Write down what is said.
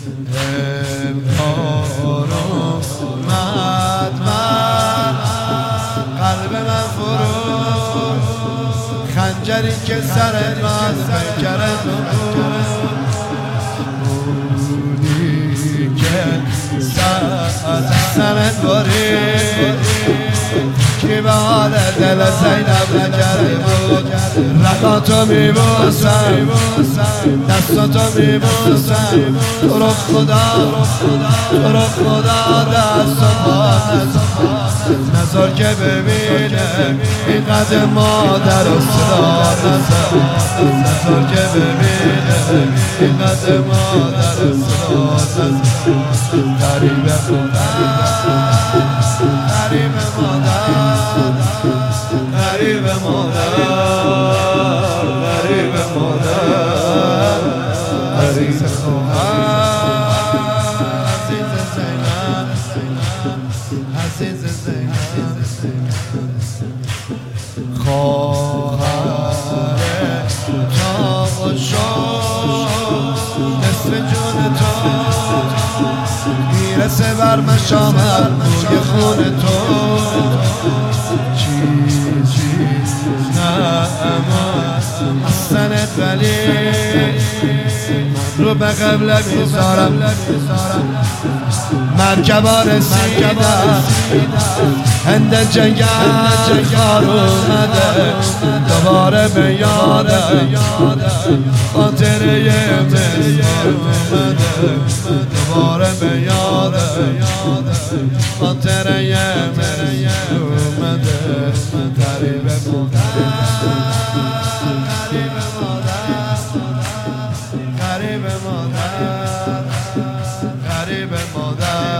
اومد من قلب من فرو خنجری که سرت من پیکرت بودی که سرت باری کی به حال دل زینب نکرده بود رقاتو میبوسم دستاتو میبوسم تو رو خدا دست و پاس نظر که ببینه این قد مادر و صدا نظر که ببینه این قد مادر و صدا قریب مادر غریب مادر غریب مادر عزیز زینب عزیز زینب خواهر چاق و شد نصف جون تو میرسه بر مشامم بوی خون تو چیزی نه اما حسنت ولی رو به قبله میذارم مرکبا رسیدم هند جنگل خار اومده دوباره به یادم خاطره مصر اومده دوباره به یادم خاطره مصر اومده غریب مادر غریب مادر غریب مادر غریب مادر